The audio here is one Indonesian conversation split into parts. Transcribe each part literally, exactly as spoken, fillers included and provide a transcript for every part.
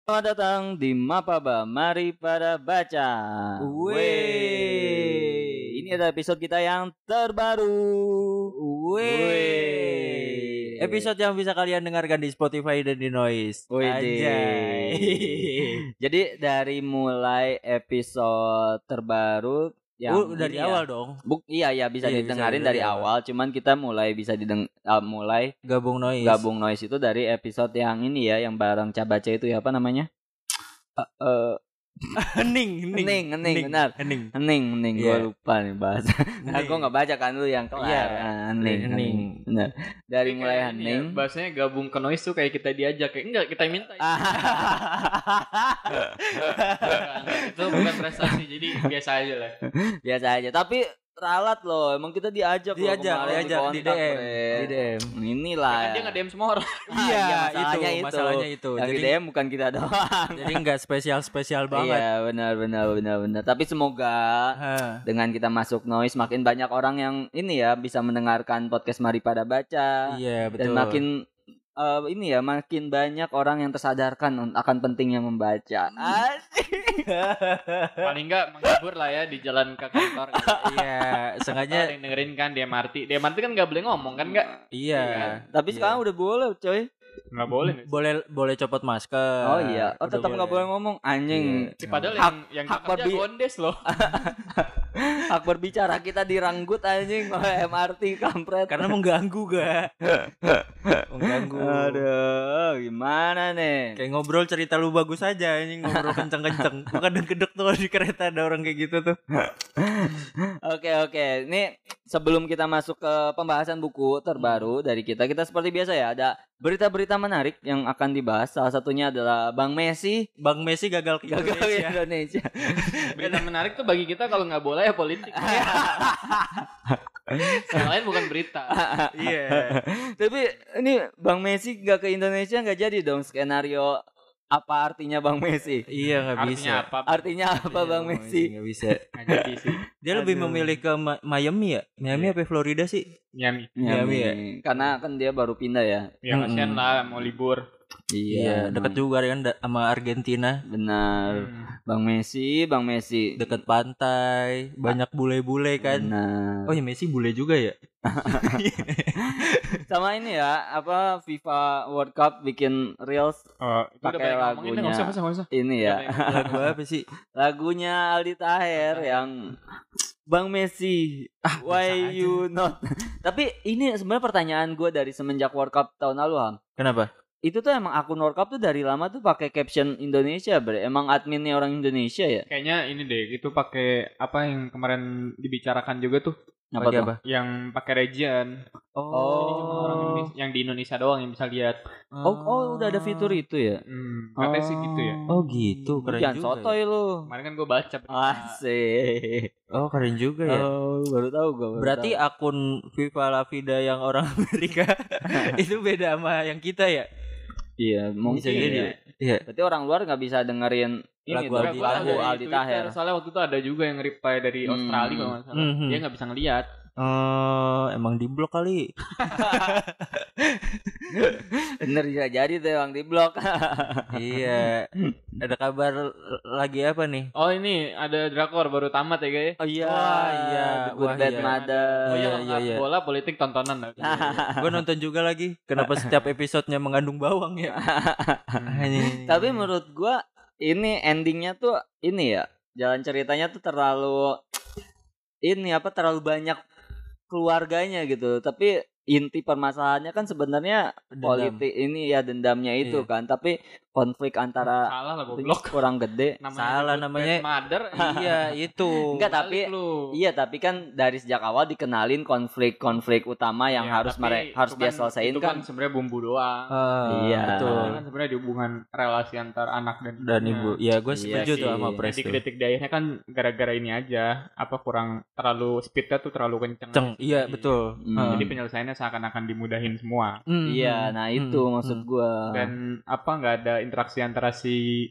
Selamat datang di Mapaba, mari pada baca. Wey. Ini adalah episode kita yang terbaru. Wey. Episode yang bisa kalian dengarkan di Spotify dan di Noise. Anjay. Jadi dari mulai episode terbaru yang uh, dari ini awal ya. dong. Buk, iya ya bisa Iya, didengarin bisa dari dari awal. Cuman kita mulai bisa dideng uh, mulai Gabung Noise. gabung Noise itu dari episode yang ini ya, yang bareng Cabaca itu ya, apa namanya? Uh, uh, hening, hening, hening, hening, benar. Hening. Hening, hening, gue Iya. lupa nih bahasa. Nah, gue nggak baca kan lu yang kelar. Iya. Ah, hening, Hening. hening. Benar. Dari Kayak mulai ini ya, hening. bahasanya gabung ke Noise tuh kayak kita diajak, kayak enggak kita yang minta. Ah, Enggak, itu bukan prestasi, jadi biasa aja lah. biasa aja. Tapi ralat loh, emang kita diajak loh Diajak, kemarin, diajak di D kontak, M, Bre. di D M. Inilah. Kan dia nge-D M semua orang. Ah, Iya, masalahnya itu, masalahnya itu. Yang Jadi di D M bukan kita doang. jadi enggak spesial-spesial banget. Iya, benar benar benar benar. Tapi semoga Hah. dengan kita masuk Noise makin banyak orang yang ini ya bisa mendengarkan podcast Mari Pada Baca. Iya, betul. Dan makin uh, ini ya makin banyak orang yang tersadarkan akan pentingnya membaca. Asik. Paling enggak menghibur lah ya di jalan ke kantor. Gitu. Iya, Ada sengaja yang dengerin kan di M R T. Di M R T kan enggak boleh ngomong kan enggak? iya. Tapi Iya. sekarang udah boleh, coy. Enggak boleh. boleh boleh copot masker. Oh iya, oh Udah tetap nggak boleh ngomong anjing. Iya. Padahal Hak- yang yang hak kerja berbi- gondes loh. Hak berbicara kita diranggut anjing oleh M R T kampret. Karena mengganggu ga mengganggu. Aduh, gimana nih? Kayak ngobrol cerita lu bagus aja, ini ngobrol kenceng-kenceng. Kadang-kadang tuh di kereta ada orang kayak gitu tuh. Oke oke, ini sebelum kita masuk ke pembahasan buku terbaru dari kita, kita seperti biasa ya ada berita-berita menarik yang akan dibahas. Salah satunya adalah Bang Messi Bang Messi gagal ke gagal ke Indonesia. Indonesia. Berita menarik tuh bagi kita kalau nggak bola ya politik. Yang lain bukan berita. Iya. Tapi ini Bang Messi gak ke Indonesia nggak jadi dong skenario. Apa artinya Bang Messi? Iya nggak bisa. Artinya apa? Artinya apa Bang Messi? Nggak bisa. Nggak jadi sih. Dia lebih Aduh. memilih ke Ma- Miami ya? Miami apa Florida sih? Miami. Miami ya? Karena kan dia baru pindah ya. Ya kasihan lah mau libur. Iya, dekat juga kan da- sama Argentina. Benar. Hmm. Bang Messi, Bang Messi. Dekat pantai, banyak bule-bule kan. Benar. Oh ya Messi bule juga ya? Sama ini ya, apa FIFA World Cup bikin reels Oh, itu udah pakai banyak ngomongin, lagunya. nggak usah, nggak usah, nggak usah. ini ya. Lagu apa sih? Lagunya Aldi Taher yang Bang Messi, Ah, why biasa aja. you not? Tapi ini sebenarnya pertanyaan gue dari semenjak World Cup tahun lalu, Ham. Kenapa? Itu tuh emang akun World Cup tuh dari lama tuh pakai caption Indonesia, bre. Emang adminnya orang Indonesia ya? Kayaknya ini deh, itu pakai apa yang kemarin dibicarakan juga tuh, Apa Pakai tuh? apa? yang pakai region. Oh. Jadi cuma orang Indonesia, yang di Indonesia doang yang bisa lihat. Oh, oh udah ada fitur itu ya? Hmm, katanya sih gitu ya. Oh gitu, keren Jangan juga. sotoy ya. lu. Kemarin kan gue baca. Asik. Oh keren juga ya. Oh, baru tahu gue. Berarti akun Viva La Vida yang orang Amerika itu beda sama yang kita ya? iya, mungkin Bisa jadi. ya. Iya. Berarti orang luar nggak bisa dengerin ini Lagu dong, Aldi lagu Taher. Aldi Taher. Soalnya waktu itu ada juga yang reply dari Hmm. Australia kalau nggak salah. Mhm. Dia nggak bisa ngelihat. Oh, emang di blok kali. Bener bisa jadi tuh yang di blok. Iya. Ada kabar lagi apa nih? Oh ini ada drakor baru tamat ya guys. Oh iya, Wah, iya. The Good Wah, Bad iya. Mother. Oh iya, iya, iya, iya. bola politik tontonan lah. Gue nonton juga lagi. Kenapa setiap episodenya mengandung bawang ya? Anjing. Tapi menurut gua ini endingnya tuh ini ya, jalan ceritanya tuh terlalu ini apa terlalu banyak keluarganya gitu. Tapi inti permasalahannya kan sebenarnya Dendam. politik ini ya dendamnya itu Iya. kan. Tapi konflik antara Salah lah itu goblok. kurang gede. Salah Good namanya. Bad Mother. Iya, itu. Enggak, tapi lu. iya tapi kan dari sejak awal dikenalin konflik-konflik utama yang Ya, harus tapi mere- harus itu dia kan- selesaiin itu kan. kan sebenarnya bumbu doang. Ah, Iya. betul. Ini kan sebenarnya di hubungan relasi antar anak dan Dan ibu. Ya, gue Iya setuju sih. tuh sama Jadi Pres tuh. kritik di akhirnya kan gara-gara ini aja, apa kurang terlalu speednya tuh terlalu kenceng. Ceng, iya betul. Hmm. Ah. Jadi penyelesaiannya seakan-akan dimudahin semua. Hmm, Iya, hmm, nah hmm, itu hmm, maksud hmm. gua. Dan apa nggak ada interaksi antara si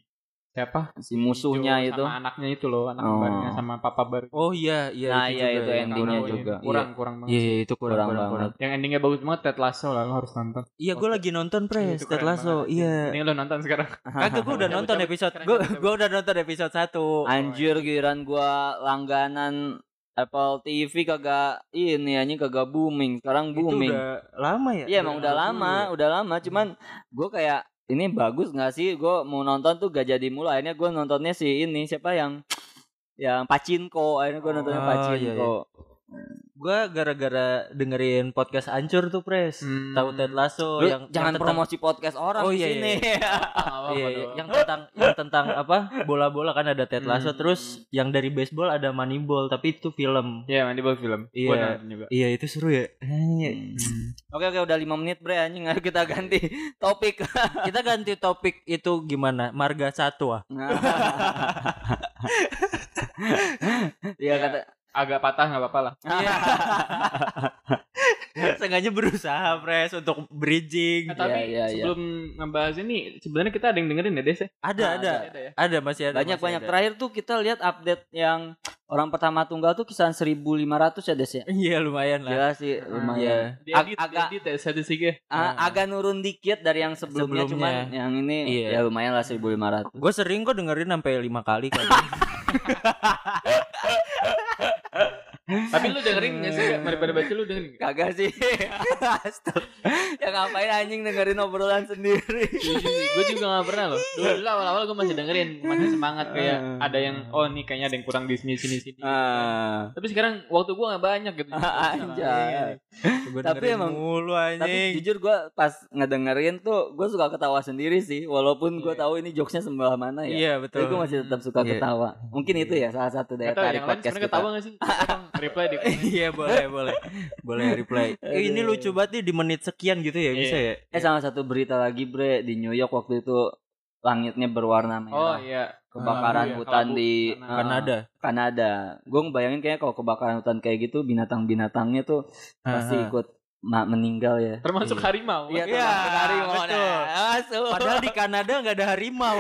siapa? Si musuhnya Jo itu. sama anaknya itu loh, anak Oh. kembarnya sama papa baru. Oh iya, iya Nah, itu iya, juga itu ya. endingnya Kurang- juga. Kurang, kurang banget. Iya, sih. iya, itu kurang Kurang kurang, banget. kurang. Yang endingnya bagus banget Ted Lasso lah, lo harus nonton. Iya, gue lagi nonton Pres, Itu Ted keren Lasso. banget, Iya. Ini lo nonton sekarang. Kagak, gue udah Cabut, nonton cabut, episode. sekarang Gue cabut, cabut. gue udah nonton episode satu. Anjir, giliran gua langganan Apple T V kagak ini anjing kagak booming. Sekarang Itu booming. udah lama ya? Iya emang udah lama, udah lama. Cuman gue kayak ini bagus nggak sih? Gue mau nonton tuh gak jadi mulu. Akhirnya gue nontonnya si ini siapa yang yang Pachinko. Akhirnya gue nontonnya Oh, Pachinko. iya, iya. Gue gara-gara dengerin podcast Ancur tuh Pres. Hmm. Tahu Ted Lasso Lu yang jangan yang tentang- promosi podcast orang Oh, di iya, sini. Iya, iya, yang tentang yang tentang apa bola-bola kan ada Ted Lasso, Hmm. terus yang dari baseball ada Moneyball tapi itu film. Iya, Moneyball film. Iya. Gua nonton juga. Iya itu seru ya. Eh, Oke oke udah lima menit bre anjing. Ayo kita ganti topik. Kita ganti topik itu gimana? Marga Satwa. Iya kata Agak patah nggak apa-apa lah. Sengaja berusaha Pres untuk bridging. Nah, tapi iya, iya. sebelum ngebahas ini, sebenarnya kita ada yang dengerin ya Des? ya? Ada Nah, ada. Ada ya? Ada masih ada. banyak masih banyak ada. terakhir tuh kita lihat update yang orang pertama tunggal tuh kisaran seribu lima ratus ya Des ya. Iya lumayan lah. Gila sih Iya. lumayan. Diedit, Ag- agak diedit ya statistiknya. Ah, agak nurun dikit dari yang sebelumnya, Sebelumnya. cuman yang ini Iya. ya lumayan lah seribu lima ratus. Gue sering kok dengerin sampai lima kali kadang. Tapi lu dengerin nggak sih? Kak? Daripada baca lu dengerin nggak? Kagak sih. Ya ngapain anjing dengerin obrolan sendiri. Gue juga gak pernah loh. Dulu, dulu awal-awal gue masih dengerin, masih semangat kayak ada yang oh nih kayaknya ada yang kurang di sini sini sini. Ah. Tapi sekarang waktu gue gak banyak gitu. Anjay. Gua Tapi dengerin emang- mulu Tapi anjing. jujur gue pas ngedengerin tuh gue suka ketawa sendiri sih, walaupun gue Iya. tahu ini jokesnya sebelah mana ya. Iya Tapi betul. gue masih tetap suka Iya. ketawa. Mungkin itu ya salah satu daya Atau tarik yang lain podcast sebenarnya kita. ketawa gak sih? Tolong reply di komen. Iya boleh boleh boleh reply. Eh, ini Aduh. lucu banget nih di menit sekian gitu ya bisa ya. Eh sama satu berita lagi bre, di New York waktu itu langitnya berwarna Oh merah. iya. Kebakaran Kelabu ya, hutan kelabu. di Karena- ah, Kanada. Kanada. Gue ngebayangin kayak kalau kebakaran hutan kayak gitu binatang-binatangnya tuh pasti Aha. ikut ma- meninggal ya. Termasuk Iya. harimau. Iya, Iya, termasuk harimau. betul. Nah, masuk. Padahal di Kanada nggak ada harimau.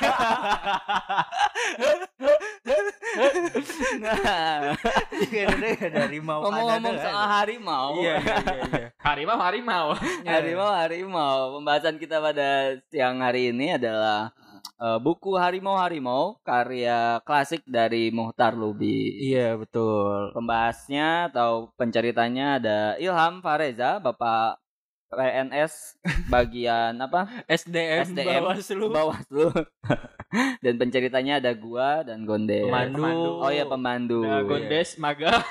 Nah, Di Kanada nggak ada harimau. ngomong-ngomong Kanada soal ada. harimau. Iya iya iya. iya. Harimau harimau. Harimau, harimau. Pembahasan kita pada siang hari ini adalah eh, buku Harimau Harimau karya klasik dari Muhtar Lubi. Iya betul. Pembahasnya atau penceritanya ada Ilham Fareza, Bapak P N S bagian apa? S D M, S D M Bawaslu. Bawaslu. Dan penceritanya ada gua dan Gonde. Pemandu. Oh iya pemandu. Nah, Gondes, Maga.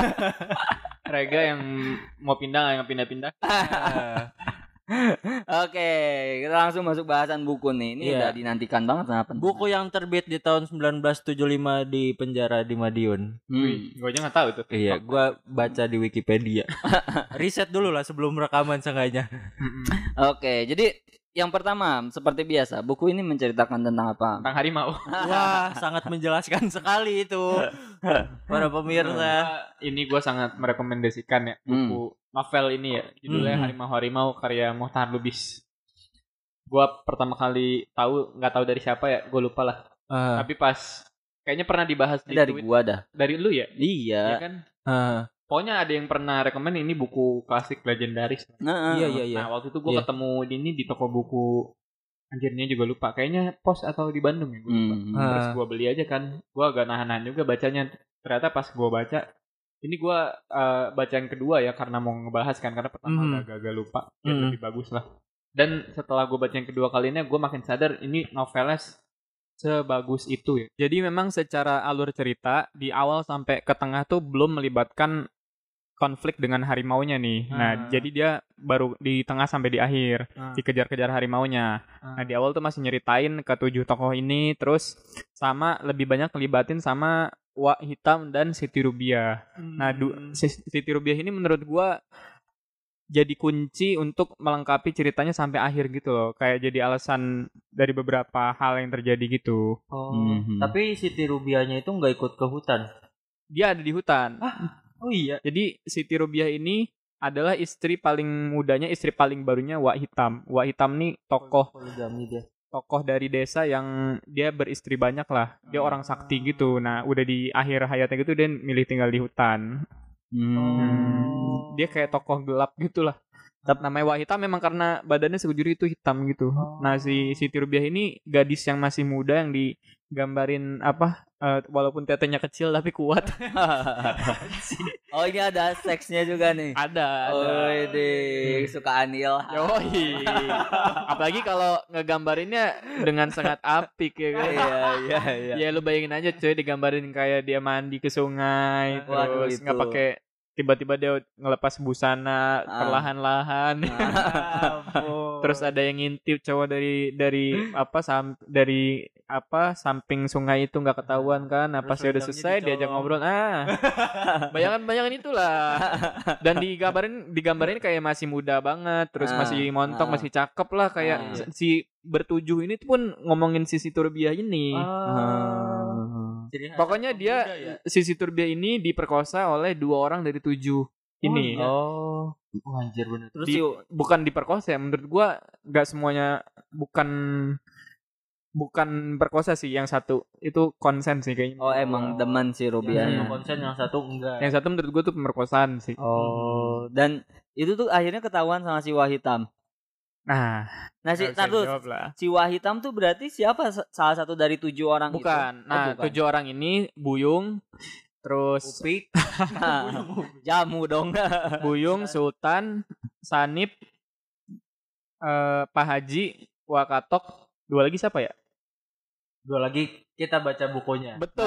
Rega yang mau pindah yang pindah-pindah. Ah, Oke, kita langsung masuk bahasan buku nih. Ini Iya. udah dinantikan banget sama pendengar. Buku yang terbit di tahun sembilan belas tujuh puluh lima di penjara di Madiun. Hmm. Wih, gue aja gak tahu tuh. Iya, gua baca di Wikipedia. Riset dulu lah sebelum rekaman seenggaknya. Oke, jadi yang pertama seperti biasa, buku ini menceritakan tentang apa? Tentang harimau. Wah, sangat menjelaskan sekali itu. Para pemirsa. Gua- ini gue sangat merekomendasikan ya buku novel ini ya, judulnya Hmm. Harimau Harimau karya Muhtar Lubis. Gue pertama kali tahu nggak tahu dari siapa ya, gue lupa lah. Ah, Tapi pas kayaknya pernah dibahas di Dari tweet gua dah. dari lu ya, Iya. ya kan? ah. Pokoknya ada yang pernah rekomend ini buku klasik legendaris. Nah, Iya iya iya. Nah waktu itu gue Iya. ketemu ini di toko buku, anjirnya juga lupa. Kayaknya Pos atau di Bandung ya, gue lupa. Hmm. Ah. Terus gue beli aja kan, gue agak nahan-nahan juga bacanya. Ternyata pas gue baca, ini gue uh, baca yang kedua ya karena mau ngebahas kan, karena pertama Mhm. udah agak-agak lupa, ya Mhm. lebih bagus lah. Dan setelah gue baca yang kedua kalinya, gue makin sadar ini novelnya s- sebagus itu ya. Jadi memang secara alur cerita di awal sampai ke tengah tuh belum melibatkan konflik dengan harimaunya nih. Nah, Ah. jadi dia baru di tengah sampai di akhir Ah. dikejar-kejar harimaunya. Ah. Nah, di awal tuh masih nyeritain ke tujuh tokoh ini, terus sama lebih banyak ngelibatin sama Wak Hitam dan Siti Rubiah. Nah, du- Si- Siti Rubiah ini menurut gua jadi kunci untuk melengkapi ceritanya sampai akhir gitu loh. Kayak jadi alasan dari beberapa hal yang terjadi gitu. Oh, Mhm. tapi Siti Rubiahnya itu nggak ikut ke hutan. Dia ada di hutan. Oh iya. Jadi Siti Rubiah ini adalah istri paling mudanya, istri paling barunya Wak Hitam. Wak Hitam nih tokoh Poligami dia. tokoh dari desa yang dia beristri banyak lah. Dia orang sakti gitu. Nah, udah di akhir hayatnya gitu dia milih tinggal di hutan. Hmm. Dia kayak tokoh gelap gitu lah. Tapi namanya Wak Hitam memang karena badannya sekujur itu hitam gitu. Oh. Nah si Siti Rubiah ini gadis yang masih muda yang digambarin apa uh, walaupun tetenya kecil tapi kuat. Oh ini ada seksnya juga nih. Ada. Oh ini suka Anil. Yoi. Apalagi kalau ngegambarinnya dengan sangat apik ya kan. Iya iya iya. Ya lu bayangin aja cuy digambarin kayak dia mandi ke sungai. Waduh, terus itu. nggak pakai tiba-tiba dia ngelepas busana ah. perlahan-lahan. Ah, terus ada yang ngintip cowok dari dari apa sam, dari apa samping sungai itu nggak ketahuan kan. Nah, pas dia udah selesai diajak ngobrol. Ah. Bayangan-bayangan itulah. Dan digambarin digambarin kayak masih muda banget, terus ah. masih montok, ah. masih cakep lah kayak ah. si bertujuh ini tuh pun ngomongin si Siti Rubiah ini. Ah. Ah. Pokoknya dia ya? Si Siti Rubiah ini diperkosa oleh dua orang dari tujuh ini. Oh, oh anjir bener. Terus di, bukan diperkosa ya, menurut gua nggak semuanya bukan bukan perkosa sih, yang satu itu konsen sih kayaknya. Oh emang demen si Rubiah. Yang satu konsen, yang satu enggak. Yang satu menurut gua tuh pemerkosaan sih. Oh, dan itu tuh akhirnya ketahuan sama si Wak Hitam. Nah, nah si terus si Wak Hitam tuh berarti siapa salah satu dari tujuh orang bukan. itu? Bukan. Nah, oh, bukan. Tujuh orang ini Buyung, terus Upik, Jamu dong. Buyung, Sultan, Sanip, uh, Pak Haji, Wakatok, dua lagi siapa ya? Dua lagi kita baca bukunya. Betul.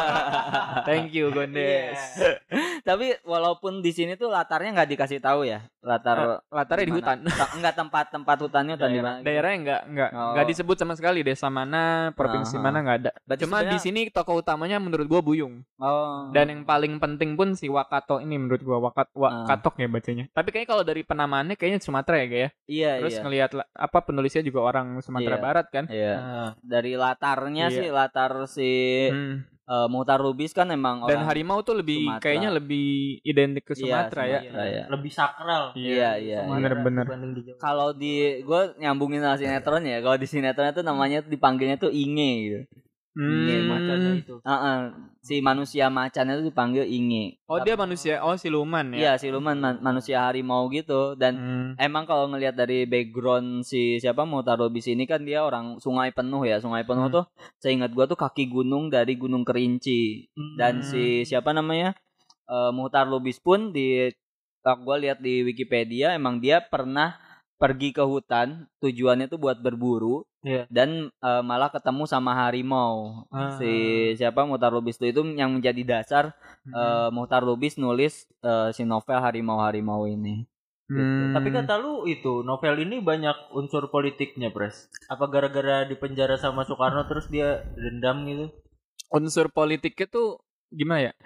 Thank you Gondes. Yeah. Tapi walaupun di sini tuh latarnya nggak dikasih tahu ya, latar uh, latarnya di hutan. Enggak tempat-tempat hutannya hutan di mana? Daerahnya enggak enggak enggak oh. disebut sama sekali desa mana, provinsi uh-huh. mana enggak ada. Berarti cuma sebenernya... di sini tokoh utamanya menurut gua Buyung. Oh. Dan yang paling penting pun si Wakato ini menurut gua Wakat Wakatok uh. ya bacanya. Tapi kayaknya kalau dari penamaannya kayaknya Sumatera ya, Gaya. Iya, Terus iya. ngelihat apa penulisnya juga orang Sumatera iya. Barat kan? Iya. Uh. Dari latarnya iya. sih latar si hmm. uh, Muhtar Lubis kan emang dan orang harimau tuh lebih Sumatera. Kayaknya lebih identik ke Sumatera, iya, ya. Sumatera ya. Lebih sakral. Iya iya. Bener-bener. Kalau di gue nyambungin sama sinetron ya, kalau di sinetron itu namanya dipanggilnya tuh Inge gitu. Hmm. Inge macannya itu. Uh-uh. Si manusia macan itu dipanggil Inge. Oh dia manusia, oh siluman ya? Iya siluman man- manusia harimau gitu. Dan hmm. emang kalau ngelihat dari background si siapa Muhtar Lubis ini kan dia orang sungai penuh ya. Sungai penuh hmm. tuh seingat gua tuh kaki gunung dari Gunung Kerinci. Hmm. Dan si siapa namanya uh, Muhtar Lubis pun di gua lihat di Wikipedia emang dia pernah pergi ke hutan tujuannya tuh buat berburu. Yeah. Dan uh, malah ketemu sama harimau. Ah. Si siapa Muhtar Lubis itu yang menjadi dasar hmm. uh, Muhtar Lubis nulis uh, si novel Harimau-Harimau ini. Hmm. Gitu. Tapi kata lu itu novel ini banyak unsur politiknya, Pres. Apa gara-gara dipenjara sama Soekarno terus dia dendam gitu? Unsur politiknya tuh gimana ya?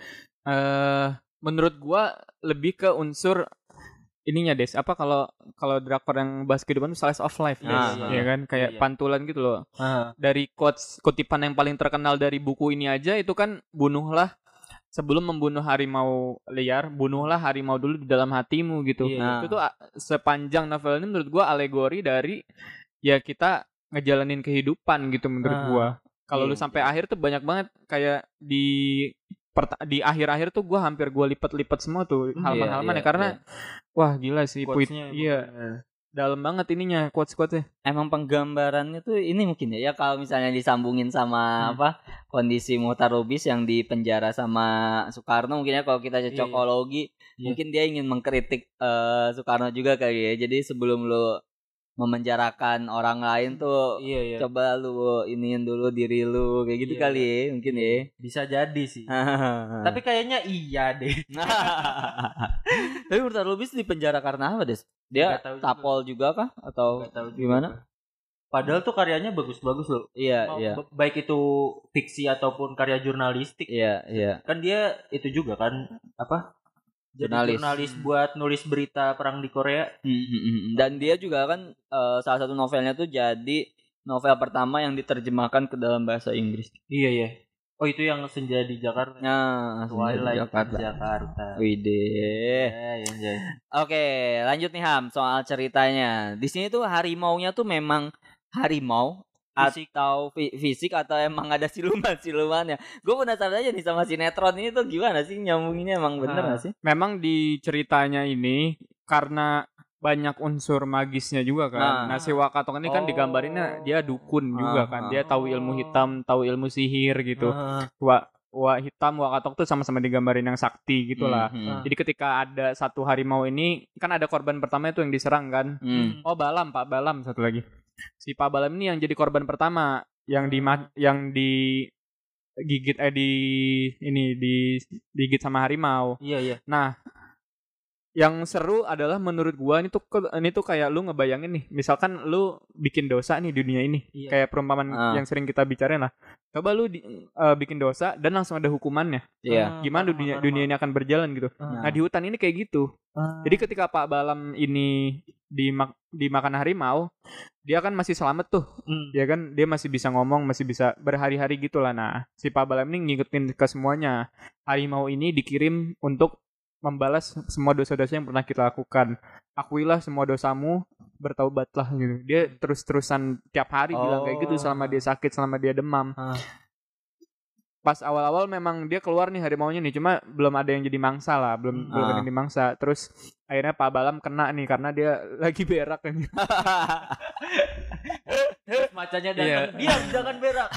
Uh, menurut gua lebih ke unsur ininya Des, apa kalau kalau drakor yang bahas kehidupan itu slice of life Des, ah, ya kan kayak iya. pantulan gitu loh. Ah. Dari quotes kutipan yang paling terkenal dari buku ini aja itu kan bunuhlah sebelum membunuh harimau liar, bunuhlah harimau dulu di dalam hatimu gitu. Iya. Itu tuh sepanjang novel ini menurut gua alegori dari ya kita ngejalanin kehidupan gitu menurut ah. gua. Kalau iya, lu sampai iya. akhir tuh banyak banget kayak di Perta- di akhir-akhir tuh gue hampir gue lipat-lipat semua tuh halaman-halaman iya, iya, ya karena iya. wah gila sih puit iya dalam banget ininya quotes-quotesnya. Emang penggambarannya tuh ini mungkin ya, ya kalau misalnya disambungin sama hmm. apa kondisi Muhtar Lubis yang di penjara sama Soekarno mungkin ya kalau kita cocokologi iya. mungkin dia ingin mengkritik uh, Soekarno juga kali ya. Jadi sebelum lo memenjarakan orang lain tuh iya, iya. coba lu iniin dulu diri lu kayak gitu iya, kali ya mungkin ya bisa jadi sih. Tapi kayaknya iya deh. Tapi Muhtar Lubis di penjara karena apa Des? Dia tapol juga. juga kah atau gimana? Juga. Padahal tuh karyanya bagus-bagus loh. Iya Mau, iya. Baik itu fiksi ataupun karya jurnalistik. Iya iya. Kan dia itu juga kan apa? Jadi jurnalis. jurnalis buat nulis berita perang di Korea. Hmm, dan dia juga kan uh, salah satu novelnya tuh jadi novel pertama yang diterjemahkan ke dalam bahasa Inggris. Iya ya. Oh itu yang Senja di Jakarta. Nah, Twilight Jakarta. Jakarta. Widih. Ya, ya, ya. Oke, lanjut nih Ham soal ceritanya. Di sini tuh harimaunya tuh memang harimau Fisik. atau fi- fisik atau emang ada siluman-silumannya. Gue penasaran aja nih sama sinetron ini tuh gimana sih nyambunginnya, emang bener Ah. gak sih? Memang di ceritanya ini karena banyak unsur magisnya juga kan. Nah. Nah, si Wakatok ini kan Oh. digambarinnya dia dukun juga kan. Ah. Dia tahu ilmu hitam, tahu ilmu sihir gitu. Ah. Wa Wa hitam, Wakatok tuh sama-sama digambarin yang sakti gitulah. Mhm. Jadi ketika ada satu harimau ini kan ada korban pertama itu yang diserang kan. Hmm. Oh, Balam, Pak Balam satu lagi. Si Pak Balam ini yang jadi korban pertama yang di yang di gigit eh di ini di digigit sama harimau. Iya iya. Nah, yang seru adalah menurut gua ini tuh ke- ini tuh kayak lu ngebayangin nih, misalkan lu bikin dosa nih di dunia ini. Iya. Kayak perumpamaan Ah. yang sering kita bicarain lah. Coba lu di- eh, bikin dosa dan langsung ada hukumannya. Iya. Gimana dunia dunia ini akan berjalan gitu. Ah. Nah, di hutan ini kayak gitu. Jadi ketika Pak Balam ini dimak dimakan harimau, dia kan masih selamat tuh. Hmm. Dia kan dia masih bisa ngomong, masih bisa berhari-hari gitu lah. Nah, si Pak Balam ini ngingetin ke semuanya. Harimau ini dikirim untuk membalas semua dosa-dosa yang pernah kita lakukan. Akuilah semua dosamu, bertaubatlah gitu. Dia terus-terusan tiap hari bilang kayak gitu Oh. selama dia sakit, selama dia demam. Ah. Pas awal-awal memang dia keluar nih harimaunya nih, cuma belum ada yang jadi mangsa lah, belum Hmm. belum ada Ah. yang dimangsa. Terus akhirnya Pak Balam kena nih karena dia lagi berak kan. Terus macanya datang, Iya. diam jangan berak.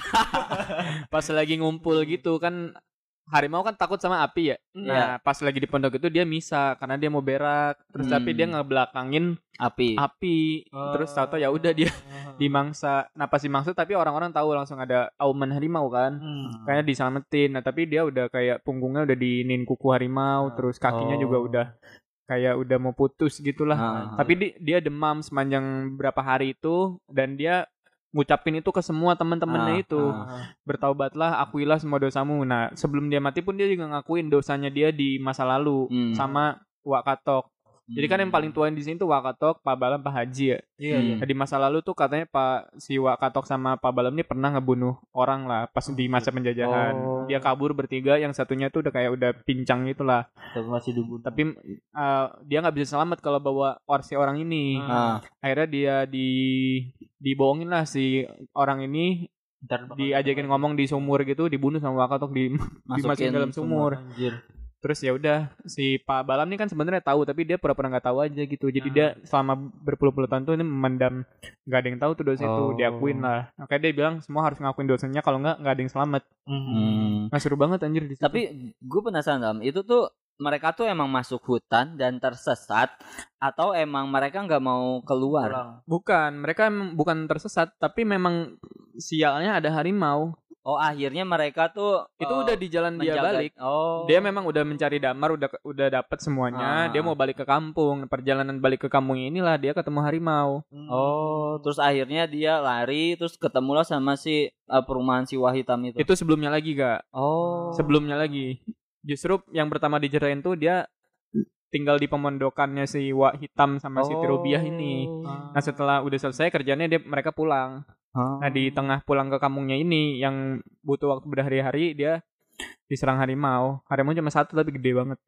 Pas lagi ngumpul gitu kan, harimau kan takut sama api ya. Nah, pas lagi di pondok itu dia misa karena dia mau berak. Terus Hmm. tapi dia ngebelakangin Api. api. Terus tahu-tahu ya udah dia dimangsa. Nah, pas dimangsa tapi orang-orang tahu langsung ada auman harimau kan. Hmm. Kayaknya diselamatin. Nah, tapi dia udah kayak punggungnya udah diinin kuku harimau, terus kakinya Oh. juga udah kayak udah mau putus gitulah. Ah. Tapi di- dia demam sepanjang berapa hari itu dan dia ngucapin itu ke semua teman-temannya Ah, itu. Ah. Bertaubatlah, akuilah semua dosamu. Nah, sebelum dia mati pun dia juga ngakuin dosanya dia di masa lalu Hmm. sama Wakatok. Jadi kan yang paling tua di sini tuh Wakatok, Pak Balam, Pak Haji ya. Iya iya. Nah, di masa lalu tuh katanya Pak si Wakatok sama Pak Balam ini pernah ngebunuh orang lah pas di masa penjajahan. Oh. Dia kabur bertiga, yang satunya tuh udah kayak udah pincang gitu lah. Tapi masih dibunuh. Tapi uh, dia nggak bisa selamat kalau bawa or si orang ini. Ah. Akhirnya dia di dibohongin lah si orang ini, Ntar bakal- diajakin ngomong di sumur gitu, dibunuh sama Wakatok di dimasukin dalam sumur. Anjir. Terus ya udah si Pak Balam ini kan sebenarnya tahu tapi dia pura-pura nggak tahu aja gitu. Jadi Ah. dia selama berpuluh-puluh tahun tuh ini memendam, nggak ada yang tahu tuh dosa itu, Oh. diakuin lah. Makanya dia bilang semua harus ngakuin dosanya, kalau nggak nggak ada yang selamat. Hmm. Nah, seru banget anjir di situ. Tapi gue penasaran Dam, itu tuh mereka tuh emang masuk hutan dan tersesat atau emang mereka nggak mau keluar? Pulang. bukan, mereka emang bukan tersesat, tapi memang sialnya ada harimau. Oh akhirnya mereka tuh Itu eh, udah di jalan dia menjaga- balik. Oh. Dia memang udah mencari damar, udah udah dapat semuanya. Ah. Dia mau balik ke kampung. Perjalanan balik ke kampungnya inilah dia ketemu harimau. Oh, terus akhirnya dia lari terus ketemulah sama si eh, perumahan si Wah Hitam itu. Itu sebelumnya lagi, Kak. Oh. Sebelumnya lagi. Justru yang pertama dijerain tuh dia tinggal di pemondokannya si Wak Hitam sama si Tirubiah ini. Nah, setelah udah selesai kerjanya dia mereka pulang. Oh. Nah, di tengah pulang ke kampungnya ini yang butuh waktu berhari-hari dia diserang harimau. Harimau cuma satu tapi gede banget.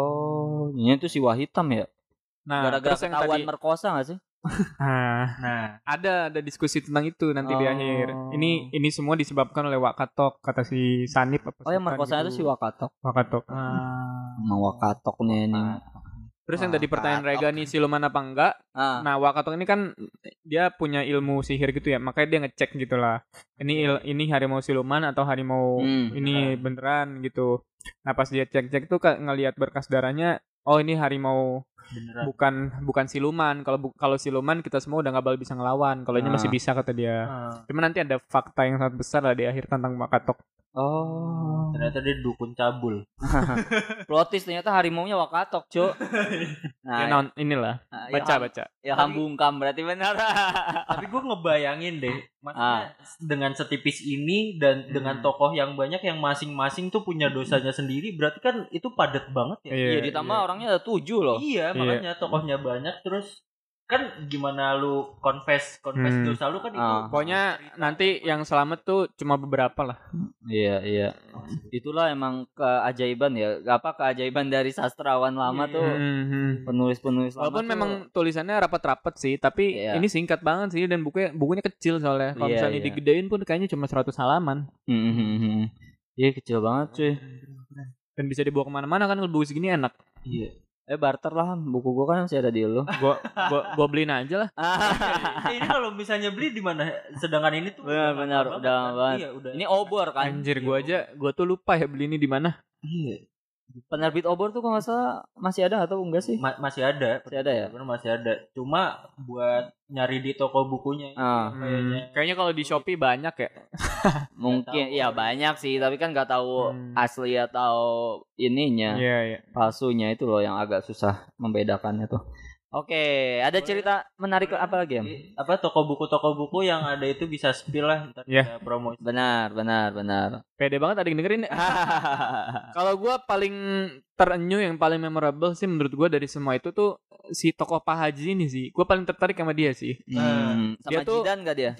Oh, ini tuh si Wah Hitam ya. Nah, Gara-gara terus yang ketahuan tadi merkosa gak sih? nah, Nah, ada ada diskusi tentang itu nanti di Oh. akhir. Ini ini semua disebabkan oleh Wakatok kata si Sanip apa Oh, yang Sultan merkosanya gitu. itu si Wakatok. Wakatok. Emang Wakatok nih ini. Terus yang tadi pertanyaan Wakatok. Rega nih siluman apa enggak? Ah. Nah, Wakatok ini kan dia punya ilmu sihir gitu ya, makanya dia ngecek gitu lah. Ini il- ini harimau siluman atau harimau Hmm, ini beneran gitu. Nah, pas dia cek-cek tuh ka- ngelihat berkas darahnya, oh ini harimau beneran. bukan bukan siluman. Kalau bu- kalau siluman kita semua udah nggak bakal bisa ngelawan. Kalau ini Ah. masih bisa kata dia. Ah, Cuma nanti ada fakta yang sangat besar lah di akhir tentang Wakatok. Oh. ternyata dia dukun cabul. Plotis ternyata harimaunya Wakatok, Cuk. Ya, Nah, non, inilah nah, baca Ilham- baca. Ilham Bungkam berarti benar. Tapi gue ngebayangin deh, maksudnya Ah. dengan setipis ini dan dengan Hmm. tokoh yang banyak yang masing-masing tuh punya dosanya sendiri, berarti kan itu padat banget ya. Iya, ditambah orangnya ada tujuh loh. Iya, Iya. makanya tokohnya banyak terus kan gimana lu confess confess Hmm. dosa lu kan itu. Ah. Pokoknya nanti yang selamat tuh cuma beberapa lah. Iya, iya. Itulah emang keajaiban ya. Apa keajaiban dari sastrawan lama Iya, tuh iya. Mhm. penulis-penulis lama Walaupun tuh, memang tulisannya rapat-rapat sih, tapi Iya. ini singkat banget sih dan bukunya bukunya kecil soalnya. Kalau Iya, misalnya iya. digedein pun kayaknya cuma seratus halaman Hmm, hmm, hmm. Iya kecil banget cuy. dan bisa dibawa kemana-mana kan kalau buku segini enak. Iya. Eh barter lah, buku gua kan masih ada di lu. Gua gua gua beliin aja lah. Eh, ini kalau misalnya beli di mana? Sedangkan ini tuh Benar, udah benar, lama udah kan? lama banget. Iya, udah. Ini obor kan. Anjir gua aja gua tuh lupa ya beli ini di mana. Iya. Penerbit obor tuh kalau nggak salah masih ada atau enggak sih? Ma- masih ada. Masih ada ya? Bener, masih ada. Cuma buat nyari di toko bukunya itu Ah. kayaknya. Hmm, kayaknya kalau di Shopee banyak ya. Mungkin tahu ya kalau banyak sih, tapi kan nggak tahu Hmm. asli atau ininya. Iya, iya. Palsunya itu loh yang agak susah membedakannya tuh. Oke, ada cerita menarik apa lagi ya? Di- apa toko buku-toko buku yang ada itu bisa spill lah ntar Iya. kita promo. Benar, benar, benar. Pede banget ada yang dengerin. Kalau gua paling terenyuh yang paling memorable sih menurut gua dari semua itu tuh si tokoh Pak Haji ini sih. Gua paling tertarik sama dia sih. Hmm, sama Dia tuh- Jidan gak dia?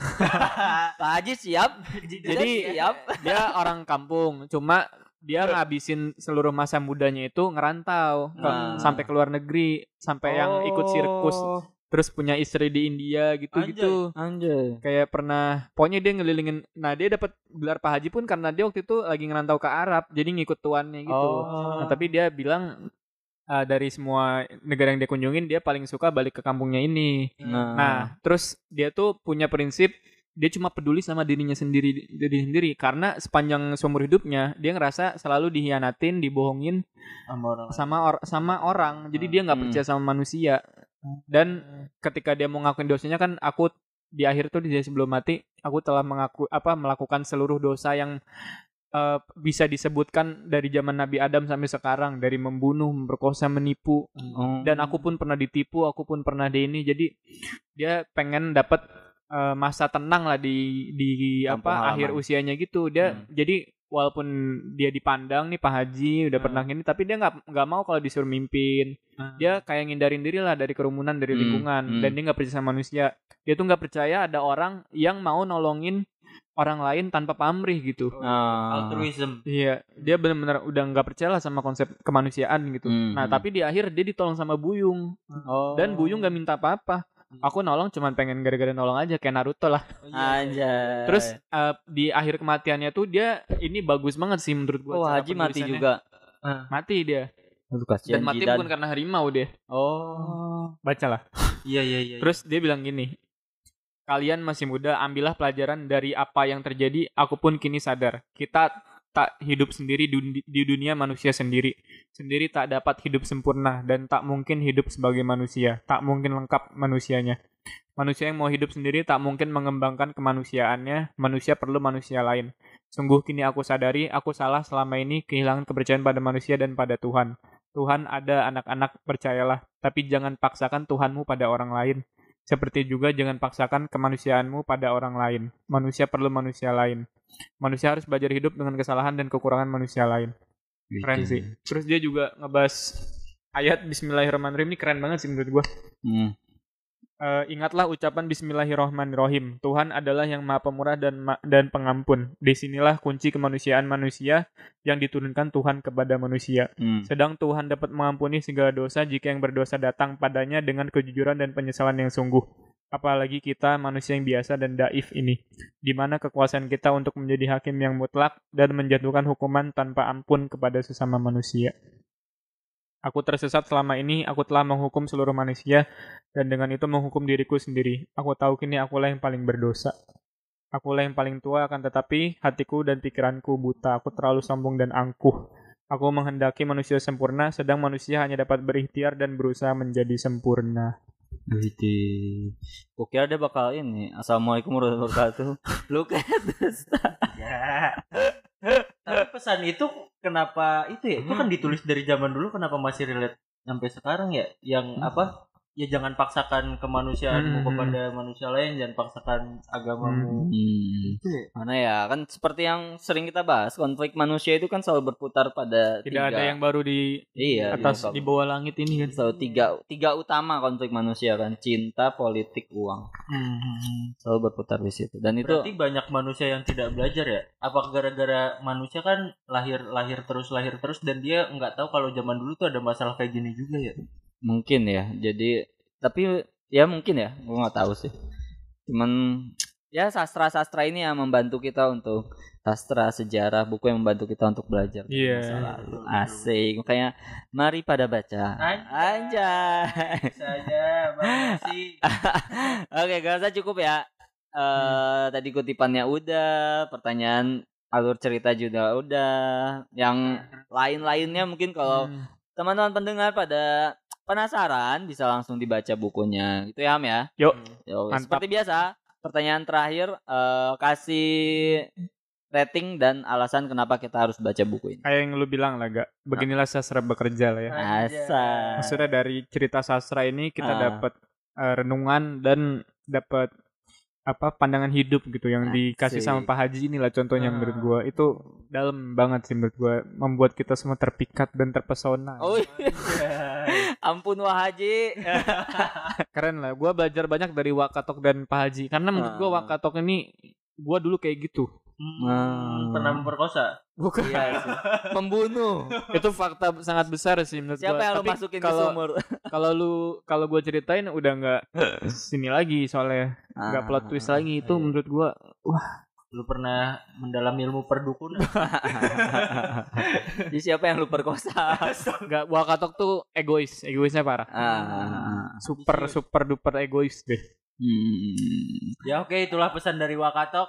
Pak Haji siap. Jadi siap. dia orang kampung, cuma dia ngabisin seluruh masa mudanya itu ngerantau ke- Ah. sampai ke luar negeri, sampai yang ikut sirkus, terus punya istri di India gitu-gitu. Anjay. Kayak pernah, pokoknya dia ngelilingin. Nah dia dapat gelar Pak Haji pun karena dia waktu itu lagi ngerantau ke Arab, jadi ngikut tuannya gitu. Oh. Nah, tapi dia bilang uh, dari semua negara yang dia kunjungin dia paling suka balik ke kampungnya ini. Nah, Nah, terus dia tuh punya prinsip dia cuma peduli sama dirinya sendiri diri sendiri karena sepanjang seumur hidupnya dia ngerasa selalu dihianatin, dibohongin Sama orang. sama or- sama orang. Jadi dia nggak Hmm. percaya sama manusia. Dan ketika dia mau ngakuin dosanya kan aku di akhir tuh dia sebelum mati aku telah mengaku apa melakukan seluruh dosa yang eh, bisa disebutkan dari zaman Nabi Adam sampai sekarang, dari membunuh, memperkosa, menipu, oh. dan aku pun pernah ditipu, aku pun pernah di ini. Jadi dia pengen dapat eh, masa tenang lah di di Kampung apa halaman. akhir usianya gitu. Dia Hmm. jadi walaupun dia dipandang nih Pak Haji udah Hmm. pernah gini, tapi dia nggak nggak mau kalau disuruh mimpin. Hmm. Dia kayak ngindarin diri lah dari kerumunan, dari Hmm, lingkungan, hmm. dan dia nggak percaya sama manusia. Dia tuh nggak percaya ada orang yang mau nolongin orang lain tanpa pamrih gitu. Ah. altruism. Iya, dia benar-benar udah nggak percaya lah sama konsep kemanusiaan gitu. Hmm, Nah, hmm. tapi di akhir dia ditolong sama Buyung, Oh. dan Buyung nggak minta apa-apa. Aku nolong cuman pengen gara-gara nolong aja kayak Naruto lah. Anjay. Terus eh, di akhir kematiannya tuh dia ini bagus banget sih menurut gua. Oh, cara Haji mati penulisannya. juga. Mati dia. Aduh, kasihan Dan mati Jidan. bukan karena harimau dia. Oh. Bacalah. Iya iya iya. Terus dia bilang gini, kalian masih muda, ambillah pelajaran dari apa yang terjadi, aku pun kini sadar. Kita tak hidup sendiri di di dunia manusia sendiri. Sendiri tak dapat hidup sempurna dan tak mungkin hidup sebagai manusia. Tak mungkin lengkap manusianya. Manusia yang mau hidup sendiri tak mungkin mengembangkan kemanusiaannya. Manusia perlu manusia lain. Sungguh kini aku sadari, aku salah selama ini kehilangan kepercayaan pada manusia dan pada Tuhan. Tuhan ada, anak-anak, percayalah. Tapi jangan paksakan Tuhanmu pada orang lain. Seperti juga jangan paksakan kemanusiaanmu pada orang lain. Manusia perlu manusia lain. Manusia harus belajar hidup dengan kesalahan dan kekurangan manusia lain. Keren sih. Terus dia juga ngebahas ayat Bismillahirrahmanirrahim. Ini keren banget sih menurut gue. Hmm. Eh, ingatlah ucapan Bismillahirrahmanirrahim. Tuhan adalah yang Maha Pemurah dan ma- dan Pengampun. Disinilah kunci kemanusiaan manusia yang diturunkan Tuhan kepada manusia. Hmm. Sedang Tuhan dapat mengampuni segala dosa jika yang berdosa datang padanya dengan kejujuran dan penyesalan yang sungguh. Apalagi kita manusia yang biasa dan daif ini, di mana kekuasaan kita untuk menjadi hakim yang mutlak dan menjatuhkan hukuman tanpa ampun kepada sesama manusia. Aku tersesat selama ini, aku telah menghukum seluruh manusia, dan dengan itu menghukum diriku sendiri. Aku tahu kini akulah yang paling berdosa. Akulah yang paling tua, akan tetapi hatiku dan pikiranku buta. Aku terlalu sombong dan angkuh. Aku menghendaki manusia sempurna, sedang manusia hanya dapat berikhtiar dan berusaha menjadi sempurna. Gitu. Gue kira dia bakal ini. Assalamualaikum warahmatullahi wabarakatuh. Lu kayak Ya. Tapi pesan itu kenapa itu ya? Itu kan ditulis dari zaman dulu, kenapa masih relate sampai sekarang ya? Yang apa? ya jangan paksakan kemanusiaanmu Hmm. kepada manusia lain, jangan paksakan agamamu. Hmm. Mana ya, kan seperti yang sering kita bahas, konflik manusia itu kan selalu berputar pada Tidak tiga. ada yang baru di Iya, atas iya. di bawah langit ini kan. Selalu tiga tiga utama konflik manusia kan, cinta, politik, uang. Hmm. Selalu berputar di situ. Dan itu Berarti banyak manusia yang tidak belajar ya? Apa gara-gara manusia kan lahir lahir terus lahir terus dan dia nggak tahu kalau zaman dulu tuh ada masalah kayak gini juga ya? mungkin ya. Jadi tapi ya mungkin ya, gue nggak tahu sih. Cuman ya sastra-sastra ini yang membantu kita untuk sastra sejarah, buku yang membantu kita untuk belajar dari Iya. masa lalu. Asik. Makanya mari pada baca. Anjay. Anjay. Saja, makasih. Oke, gue rasa cukup ya. Eh tadi kutipannya udah, pertanyaan alur cerita juga udah. Yang lain-lainnya mungkin kalau Hmm. teman-teman pendengar pada penasaran bisa langsung dibaca bukunya. Gitu ya, Ham ya. Yuk, Yo, mantap. seperti biasa, pertanyaan terakhir eh, kasih rating dan alasan kenapa kita harus baca buku ini. Kayak yang lu bilang lah, Gak. Beginilah sastra bekerja lah ya. Asa. Maksudnya dari cerita sastra ini kita Ah. dapat eh, renungan dan dapat apa pandangan hidup gitu yang dikasih sama Asik. Pak Haji inilah contohnya Ah. menurut gua. Itu dalam banget sih menurut gua, membuat kita semua terpikat dan terpesona. Oh, ampun Wah Haji. Keren lah. Gua belajar banyak dari Wakatok dan Pak Haji karena menurut gua Ah. Wakatok ini gua dulu kayak gitu. Hmm, pernah memperkosa? Bukan. Iya sih. Pembunuh. Itu fakta sangat besar sih menurut Siapa gua. yang lu Tapi masukin ke kalau sumur? kalau lu kalau gua ceritain udah nggak sini lagi soalnya nggak plot twist lagi itu iya. menurut gua. Lu pernah mendalami ilmu perdukunan? Jadi siapa yang lu perkosa? Nggak, Wakatok tuh egois, egoisnya parah. Ah. Super super duper egois deh. Hmm. Ya oke, itulah pesan dari Wakatok.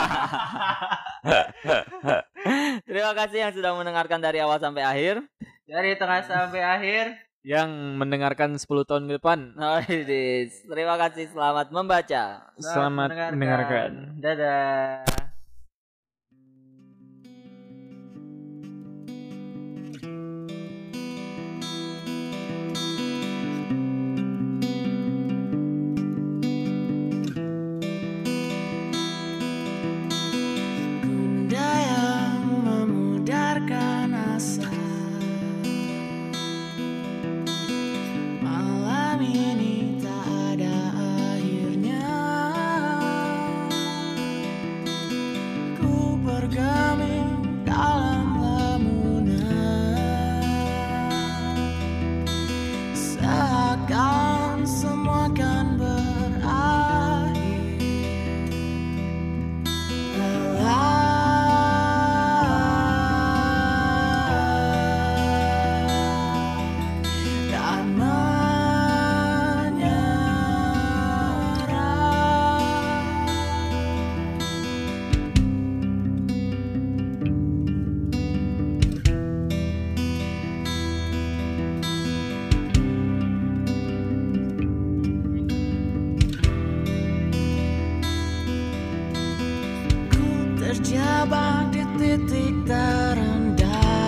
Terima kasih yang sudah mendengarkan dari awal sampai akhir. Dari tengah sampai akhir. Yang mendengarkan sepuluh tahun ke depan. Oh, Idis. Terima kasih, selamat membaca. Selamat mendengarkan. Dadah. Bunda yang memudarkan asa, malam ini tak ada akhirnya. Ku bergeming dalam lamunan, seakan semua kan berakhir. Dan menyerah. Ku terjebak di titik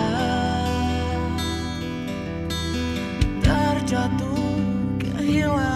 terendah, terjatuh kehilangan